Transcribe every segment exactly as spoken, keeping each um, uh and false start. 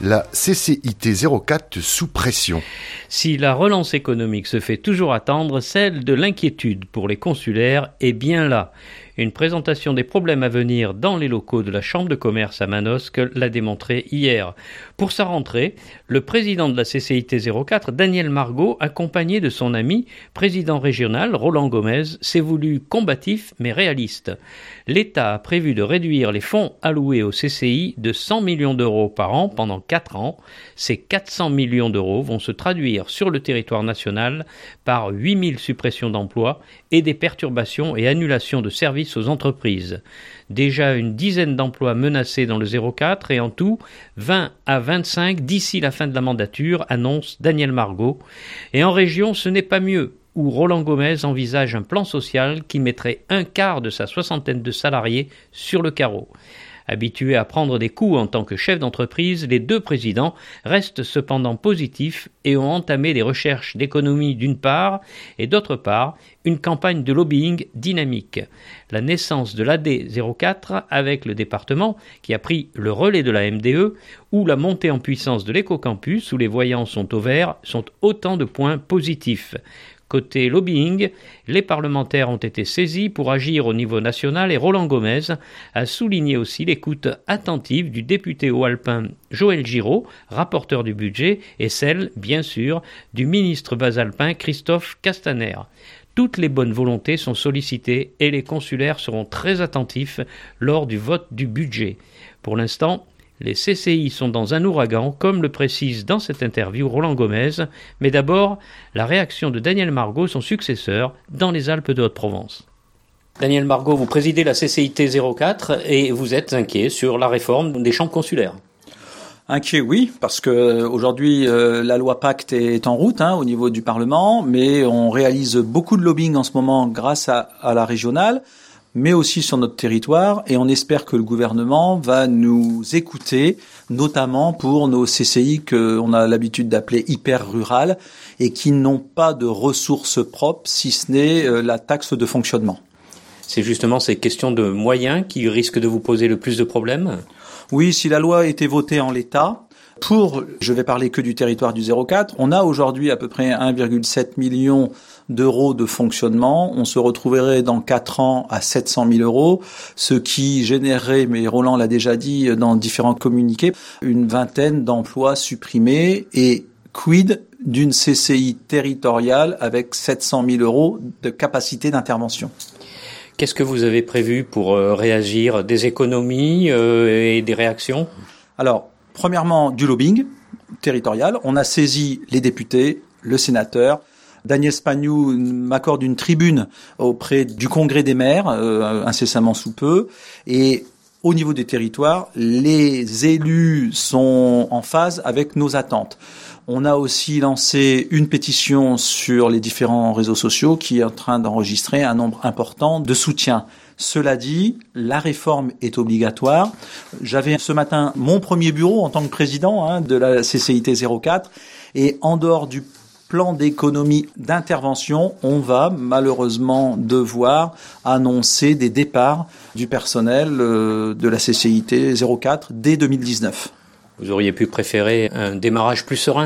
La C C I T zéro quatre sous pression. Si la relance économique se fait toujours attendre, celle de l'inquiétude pour les consulaires est bien là. Une présentation des problèmes à venir dans les locaux de la Chambre de commerce à Manosque l'a démontré hier. Pour sa rentrée, le président de la C C I T zéro quatre, Daniel Margot, accompagné de son ami, président régional Roland Gomez, s'est voulu combatif mais réaliste. L'État a prévu de réduire les fonds alloués au C C I de cent millions d'euros par an pendant quatre ans. Ces quatre cents millions d'euros vont se traduire sur le territoire national par huit mille suppressions d'emplois et des perturbations et annulations de services aux entreprises. Déjà une dizaine d'emplois menacés dans le zéro quatre et en tout vingt à vingt-cinq d'ici la fin de la mandature, annonce Daniel Margot. Et en région, ce n'est pas mieux, où Roland Gomez envisage un plan social qui mettrait un quart de sa soixantaine de salariés sur le carreau. Habitués à prendre des coups en tant que chef d'entreprise, les deux présidents restent cependant positifs et ont entamé des recherches d'économie d'une part et d'autre part une campagne de lobbying dynamique. La naissance de l'A D zéro quatre avec le département qui a pris le relais de la M D E ou la montée en puissance de l'éco-campus où les voyants sont au vert sont autant de points positifs. Côté lobbying, les parlementaires ont été saisis pour agir au niveau national et Roland Gomez a souligné aussi l'écoute attentive du député haut-alpin Joël Giraud, rapporteur du budget, et celle, bien sûr, du ministre basalpin Christophe Castaner. Toutes les bonnes volontés sont sollicitées et les consulaires seront très attentifs lors du vote du budget. Pour l'instant, les C C I sont dans un ouragan, comme le précise dans cette interview Roland Gomez, mais d'abord, la réaction de Daniel Margot, son successeur, dans les Alpes de Haute-Provence. Daniel Margot, vous présidez la C C I T zéro quatre et vous êtes inquiet sur la réforme des chambres consulaires. Inquiet, oui, parce que aujourd'hui euh, la loi Pacte est en route hein, au niveau du Parlement, mais on réalise beaucoup de lobbying en ce moment grâce à, à la régionale, mais aussi sur notre territoire, et on espère que le gouvernement va nous écouter, notamment pour nos C C I qu'on a l'habitude d'appeler hyper rurales et qui n'ont pas de ressources propres, si ce n'est euh, la taxe de fonctionnement. C'est justement ces questions de moyens qui risquent de vous poser le plus de problèmes ? Oui, si la loi a été votée en l'état, pour, je vais parler que du territoire du zéro quatre, on a aujourd'hui à peu près un virgule sept million d'euros de fonctionnement. On se retrouverait dans quatre ans à sept cent mille euros, ce qui générerait, mais Roland l'a déjà dit dans différents communiqués, une vingtaine d'emplois supprimés et quid d'une C C I territoriale avec sept cent mille euros de capacité d'intervention. Qu'est-ce que vous avez prévu pour euh, réagir ? Des économies euh, et des réactions ? Alors, premièrement, du lobbying territorial. On a saisi les députés, le sénateur. Daniel Spagnou m'accorde une tribune auprès du Congrès des maires, euh, incessamment sous peu. Et au niveau des territoires, les élus sont en phase avec nos attentes. On a aussi lancé une pétition sur les différents réseaux sociaux qui est en train d'enregistrer un nombre important de soutiens. Cela dit, la réforme est obligatoire. J'avais ce matin mon premier bureau en tant que président hein, de la C C I T zéro quatre et en dehors du plan d'économie d'intervention, on va malheureusement devoir annoncer des départs du personnel euh, de la C C I T zéro quatre dès deux mille dix-neuf. Vous auriez pu préférer un démarrage plus serein ?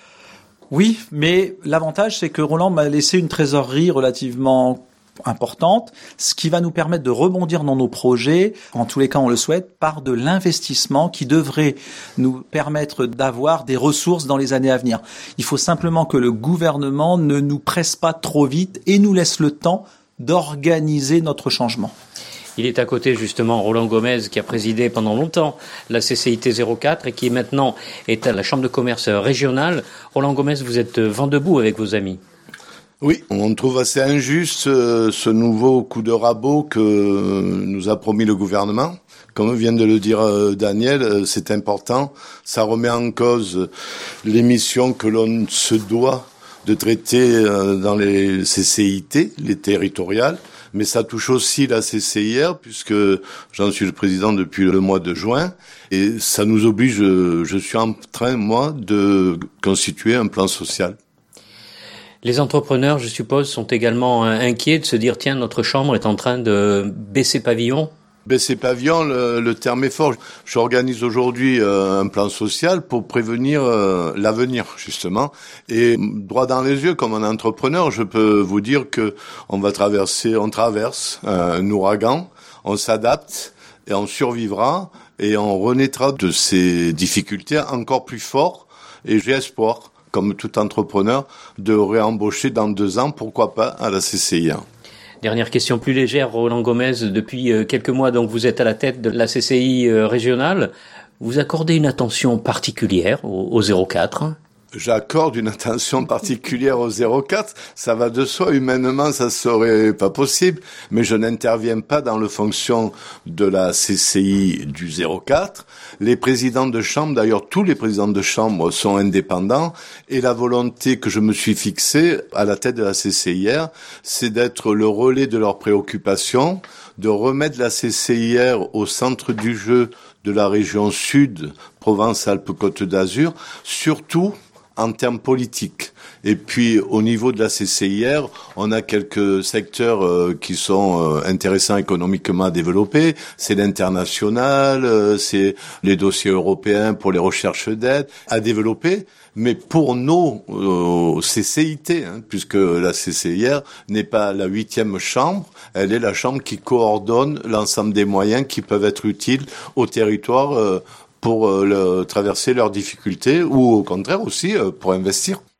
Oui, mais l'avantage, c'est que Roland m'a laissé une trésorerie relativement importante, ce qui va nous permettre de rebondir dans nos projets, en tous les cas on le souhaite, par de l'investissement qui devrait nous permettre d'avoir des ressources dans les années à venir. Il faut simplement que le gouvernement ne nous presse pas trop vite et nous laisse le temps d'organiser notre changement. Il est à côté justement Roland Gomez qui a présidé pendant longtemps la C C I T zéro quatre et qui maintenant est à la Chambre de commerce régionale. Roland Gomez, vous êtes vent debout avec vos amis. Oui, on trouve assez injuste euh, ce nouveau coup de rabot que nous a promis le gouvernement. Comme vient de le dire euh, Daniel, euh, c'est important. Ça remet en cause les missions que l'on se doit de traiter euh, dans les C C I T, les territoriales. Mais ça touche aussi la C C I R, puisque j'en suis le président depuis le mois de juin, et ça nous oblige, je suis en train, moi, de constituer un plan social. Les entrepreneurs, je suppose, sont également inquiets de se dire, tiens, notre chambre est en train de baisser pavillon. Ben, ces pavillons, le, le terme est fort. J'organise aujourd'hui euh, un plan social pour prévenir euh, l'avenir, justement. Et droit dans les yeux, comme un entrepreneur, je peux vous dire que on va traverser, on traverse euh, un ouragan, on s'adapte et on survivra et on renaîtra de ces difficultés encore plus fort. Et j'ai espoir, comme tout entrepreneur, de réembaucher dans deux ans, pourquoi pas, à la C C I A. Dernière question plus légère, Roland Gomez. Depuis quelques mois, donc, vous êtes à la tête de la C C I régionale. Vous accordez une attention particulière au, au zéro quatre? J'accorde une attention particulière au zéro quatre. Ça va de soi. Humainement, ça serait pas possible. Mais je n'interviens pas dans le fonction de la C C I du zéro quatre. Les présidents de chambre, d'ailleurs, tous les présidents de chambre sont indépendants. Et la volonté que je me suis fixée à la tête de la C C I R, c'est d'être le relais de leurs préoccupations, de remettre la C C I R au centre du jeu de la région sud, Provence-Alpes-Côte d'Azur, surtout en termes politiques. Et puis, au niveau de la C C I R, on a quelques secteurs euh, qui sont euh, intéressants économiquement à développer. C'est l'international, euh, c'est les dossiers européens pour les recherches d'aide à développer. Mais pour nos euh, C C I T, hein, puisque la C C I R n'est pas la huitième chambre, elle est la chambre qui coordonne l'ensemble des moyens qui peuvent être utiles au territoire euh, pour euh, le, traverser leurs difficultés ou au contraire aussi euh, pour investir.